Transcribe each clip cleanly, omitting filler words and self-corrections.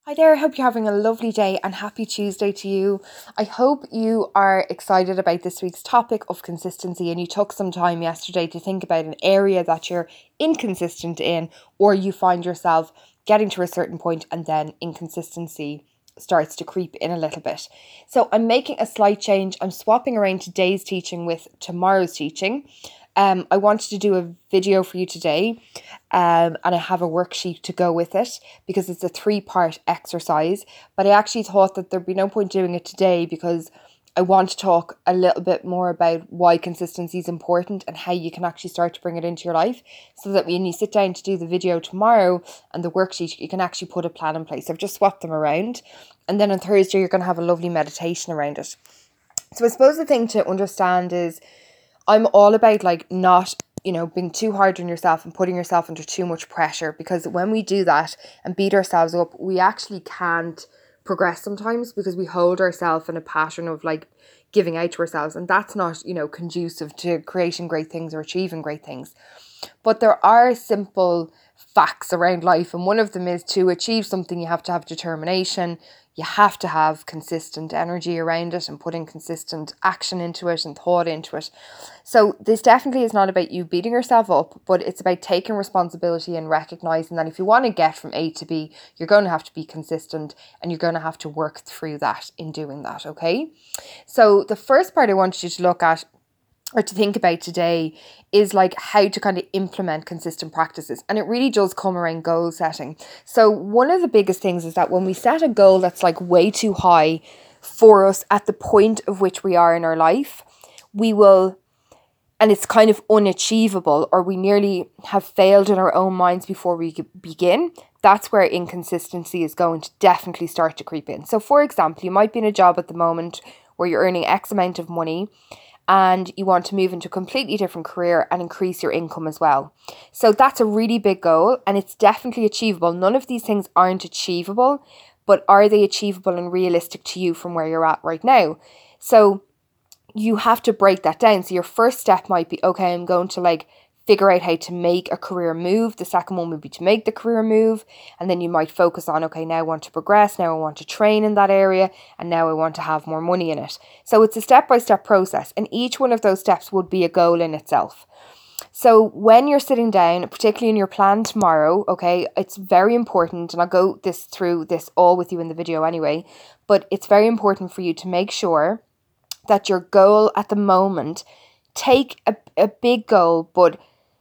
Hi there, I hope you're having a lovely day and happy Tuesday to you. I hope you are excited about this week's topic of consistency and you took some time yesterday to think about an area that you're inconsistent in, or you find yourself getting to a certain point and then inconsistency starts to creep in a little bit. So I'm making a slight change. I'm swapping around today's teaching with tomorrow's teaching. I wanted to do a video for you today, and I have a worksheet to go with it because it's a 3-part exercise. But I actually thought that there'd be no point doing it today because I want to talk a little bit more about why consistency is important and how you can actually start to bring it into your life, so that when you sit down to do the video tomorrow and the worksheet, you can actually put a plan in place. I've just swapped them around, and then on Thursday you're going to have a lovely meditation around it. So I suppose the thing to understand is I'm all about not, being too hard on yourself and putting yourself under too much pressure, because when we do that and beat ourselves up, we actually can't progress sometimes because we hold ourselves in a pattern of giving out to ourselves, and that's not, conducive to creating great things or achieving great things. But there are simple facts around life, and one of them is to achieve something you have to have determination. You have to have consistent energy around it and putting consistent action into it and thought into it. So this definitely is not about you beating yourself up, but it's about taking responsibility and recognizing that if you want to get from A to B, you're going to have to be consistent and you're going to have to work through that in doing that, okay? So the first part I wanted you to look at or to think about today is how to kind of implement consistent practices. And it really does come around goal setting. So one of the biggest things is that when we set a goal that's way too high for us at the point of which we are in our life, we will, and it's kind of unachievable, or we nearly have failed in our own minds before we begin, that's where inconsistency is going to definitely start to creep in. So for example, you might be in a job at the moment where you're earning X amount of money, and you want to move into a completely different career and increase your income as well. So that's a really big goal, and it's definitely achievable. None of these things aren't achievable, but are they achievable and realistic to you from where you're at right now? So you have to break that down. So your first step might be, okay, I'm going to figure out how to make a career move. The second one would be to make the career move. And then you might focus on, okay, now I want to progress. Now I want to train in that area. And now I want to have more money in it. So it's a step-by-step process. And each one of those steps would be a goal in itself. So when you're sitting down, particularly in your plan tomorrow, okay, it's very important, and I'll go through this all with you in the video anyway, but it's very important for you to make sure that your goal at the moment, take a big goal, but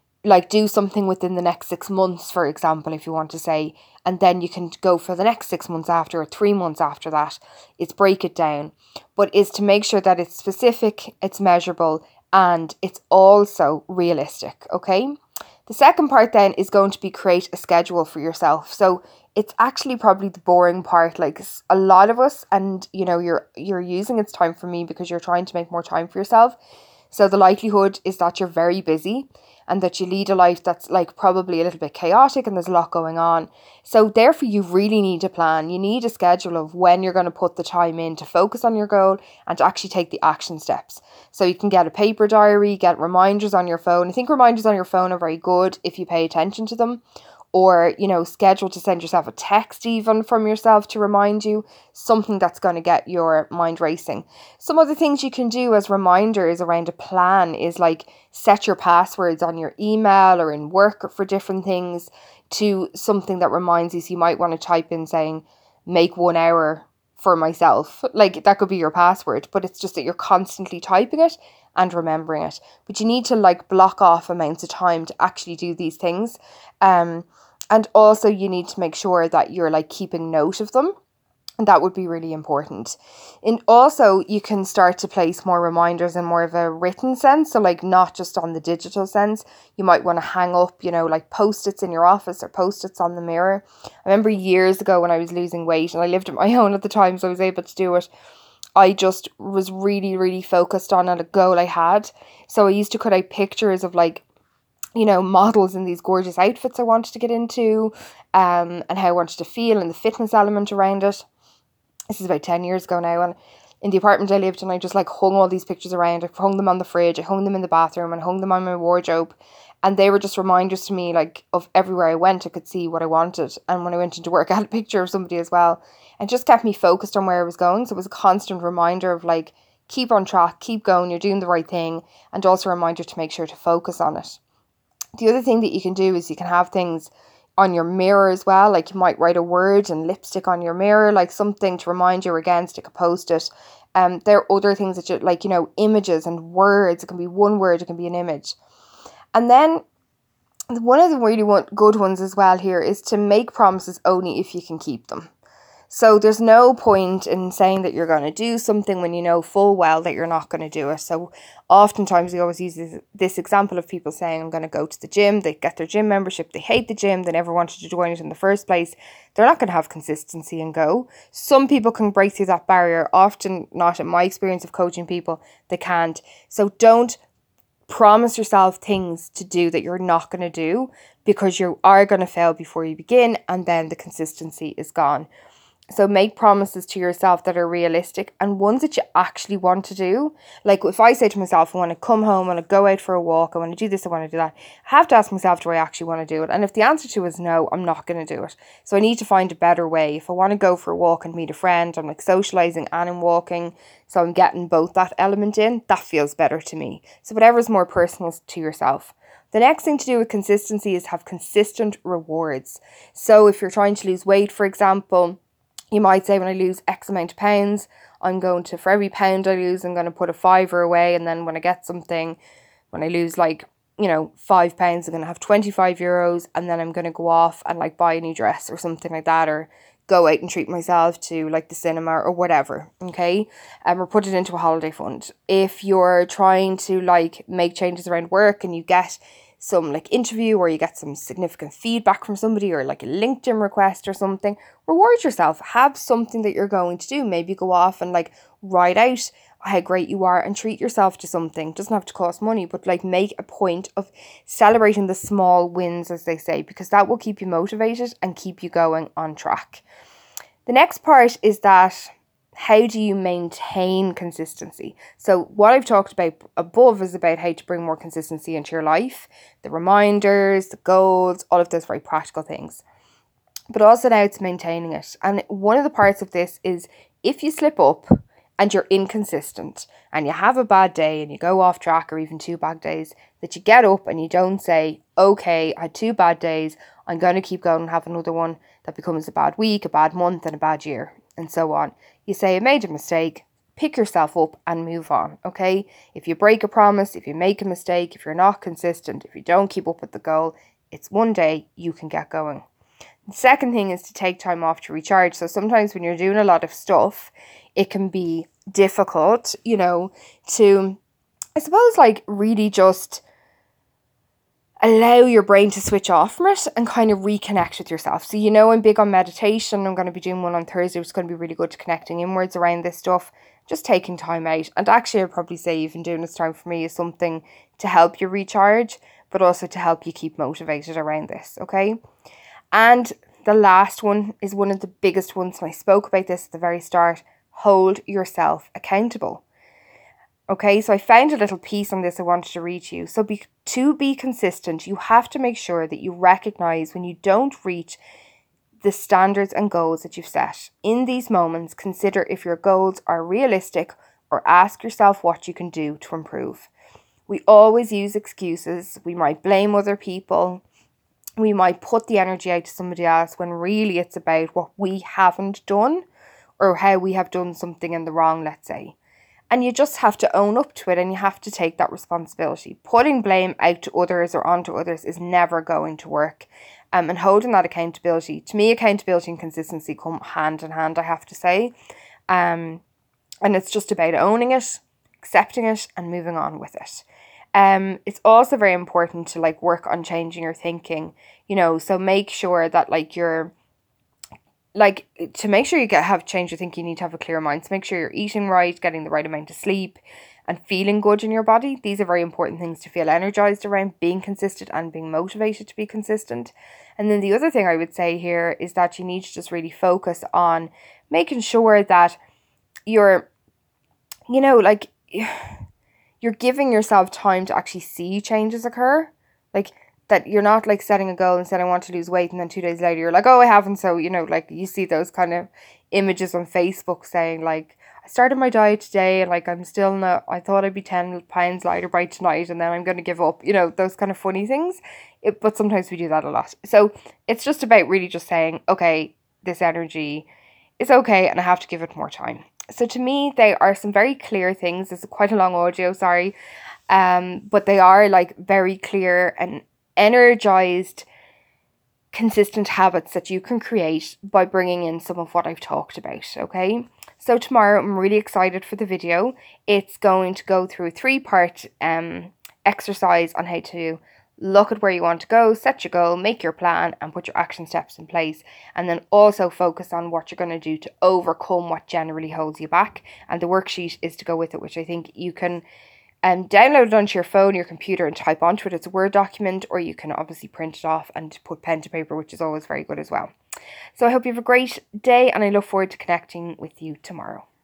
do something within the next 6 months, for example, if you want to say, and then you can go for the next 6 months after, or 3 months after that. It's break it down, but is to make sure that it's specific, it's measurable, and it's also realistic, okay? The second part then is going to be create a schedule for yourself. So it's actually probably the boring part. A lot of us, and you're using it's time for me because you're trying to make more time for yourself. So the likelihood is that you're very busy and that you lead a life that's probably a little bit chaotic and there's a lot going on. So therefore you really need a plan. You need a schedule of when you're going to put the time in to focus on your goal and to actually take the action steps. So you can get a paper diary, get reminders on your phone. I think reminders on your phone are very good if you pay attention to them. Or, schedule to send yourself a text even from yourself to remind you, something that's going to get your mind racing. Some other things you can do as reminders around a plan is set your passwords on your email or in work for different things to something that reminds you. So you might want to type in saying, make 1 hour for myself. That could be your password, but it's just that you're constantly typing it and remembering it. But you need to block off amounts of time to actually do these things. And also you need to make sure that you're keeping note of them. And that would be really important. And also you can start to place more reminders in more of a written sense. So not just on the digital sense. You might want to hang up, post-its in your office or post-its on the mirror. I remember years ago when I was losing weight and I lived on my own at the time, so I was able to do it. I just was really, really focused on a goal I had. So I used to cut out pictures of models in these gorgeous outfits I wanted to get into, and how I wanted to feel and the fitness element around it. This is about 10 years ago now, and in the apartment I lived in, I just hung all these pictures around. I hung them on the fridge, I hung them in the bathroom, and hung them on my wardrobe. And they were just reminders to me, like, of everywhere I went, I could see what I wanted. And when I went into work, I had a picture of somebody as well. And just kept me focused on where I was going. So it was a constant reminder of like, keep on track, keep going, you're doing the right thing. And also a reminder to make sure to focus on it. The other thing that you can do is you can have things on your mirror as well. Like you might write a word and lipstick on your mirror, like something to remind you again, stick a post-it. There are other things that you like, images and words. It can be one word, it can be an image. And then one of the really good ones as well here is to make promises only if you can keep them. So there's no point in saying that you're going to do something when you know full well that you're not going to do it. So oftentimes we always use this example of people saying, I'm going to go to the gym. They get their gym membership. They hate the gym. They never wanted to join it in the first place. They're not going to have consistency and go. Some people can break through that barrier. Often not, in my experience of coaching people, they can't. So don't promise yourself things to do that you're not going to do, because you are going to fail before you begin, and then the consistency is gone. So make promises to yourself that are realistic and ones that you actually want to do. Like if I say to myself, I want to come home, I want to go out for a walk, I want to do this, I want to do that, I have to ask myself, do I actually want to do it? And if the answer to is no, I'm not going to do it. So I need to find a better way. If I want to go for a walk and meet a friend, I'm like socializing and I'm walking, so I'm getting both that element in, that feels better to me. So whatever is more personal to yourself. The next thing to do with consistency is have consistent rewards. So if you're trying to lose weight, for example, you might say, when I lose X amount of pounds, I'm going to, for every pound I lose, I'm going to put a fiver away. And then when I get something, when I lose like, £5, I'm going to have 25 euros. And then I'm going to go off and like buy a new dress or something like that, or go out and treat myself to like the cinema or whatever. Okay. Or put it into a holiday fund. If you're trying to like make changes around work and you get some like interview, or you get some significant feedback from somebody, or like a LinkedIn request or something, reward yourself. Have something that you're going to do. Maybe go off and like write out how great you are and treat yourself to something. It doesn't have to cost money, but like make a point of celebrating the small wins, as they say, because that will keep you motivated and keep you going on track. The next part is that, how do you maintain consistency? So what I've talked about above is about how to bring more consistency into your life, the reminders, the goals, all of those very practical things. But also now it's maintaining it. And one of the parts of this is, if you slip up and you're inconsistent and you have a bad day and you go off track, or even 2 bad days, that you get up and you don't say, okay, I had 2 bad days, I'm going to keep going and have another one that becomes a bad week, a bad month, and a bad year, and so on. You say, I made a mistake, pick yourself up and move on, okay? If you break a promise, if you make a mistake, if you're not consistent, if you don't keep up with the goal, it's one day you can get going. The second thing is to take time off to recharge. So sometimes when you're doing a lot of stuff, it can be difficult, to, I suppose, like really just allow your brain to switch off from it and kind of reconnect with yourself. So, I'm big on meditation. I'm going to be doing one on Thursday, which is going to be really good to connecting inwards around this stuff. Just taking time out. And actually, I'd probably say even doing this time for me is something to help you recharge, but also to help you keep motivated around this, okay? And the last one is one of the biggest ones, and I spoke about this at the very start. Hold yourself accountable. Okay, so I found a little piece on this I wanted to read to you. So to be consistent, you have to make sure that you recognize when you don't reach the standards and goals that you've set. In these moments, consider if your goals are realistic, or ask yourself what you can do to improve. We always use excuses. We might blame other people. We might put the energy out to somebody else when really it's about what we haven't done, or how we have done something in the wrong, let's say. And you just have to own up to it, and you have to take that responsibility. Putting blame out to others or onto others is never going to work. And holding that accountability, to me, accountability and consistency come hand in hand, I have to say. And it's just about owning it, accepting it, and moving on with it. It's also very important to like work on changing your thinking, so make sure that you're to make sure you have changed your thinking, you need to have a clear mind. So make sure you're eating right, getting the right amount of sleep, and feeling good in your body. These are very important things to feel energized around, being consistent and being motivated to be consistent. And then the other thing I would say here is that you need to just really focus on making sure that you're, you're giving yourself time to actually see changes occur. Like, that you're not like setting a goal and saying, I want to lose weight, and then 2 days later you're like, oh, I haven't. So, like you see those kind of images on Facebook saying like, I started my diet today and like I'm still not, I thought I'd be 10 pounds lighter by tonight and then I'm going to give up, those kind of funny things. But sometimes we do that a lot. So it's just about really just saying, okay, this energy is okay and I have to give it more time. So to me, they are some very clear things. It's quite a long audio, sorry. But they are like very clear and energized, consistent habits that you can create by bringing in some of what I've talked about, okay? So tomorrow, I'm really excited for the video. It's going to go through a 3-part exercise on how to look at where you want to go, set your goal, make your plan, and put your action steps in place. And then also focus on what you're going to do to overcome what generally holds you back. And the worksheet is to go with it, which I think you can download it onto your phone, your computer, and type onto it. It's a Word document, or you can obviously print it off and put pen to paper, which is always very good as well. So I hope you have a great day, and I look forward to connecting with you tomorrow.